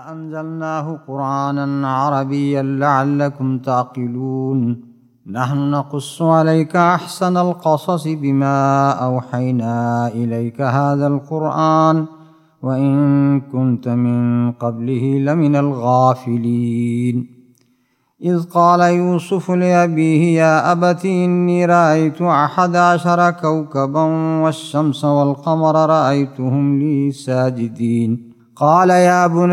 إنا أنزلناه قرآنا عربيا لعلكم تعقلون نحن نقص عليك أحسن القصص بما أوحينا إليك هذا القرآن وإن كنت من قبله لمن الغافلين إذ قال يوسف لأبيه يا أبت إني رأيت 11 كوكبا والشمس والقمر رأيتهم لي ساجدين قال يا بني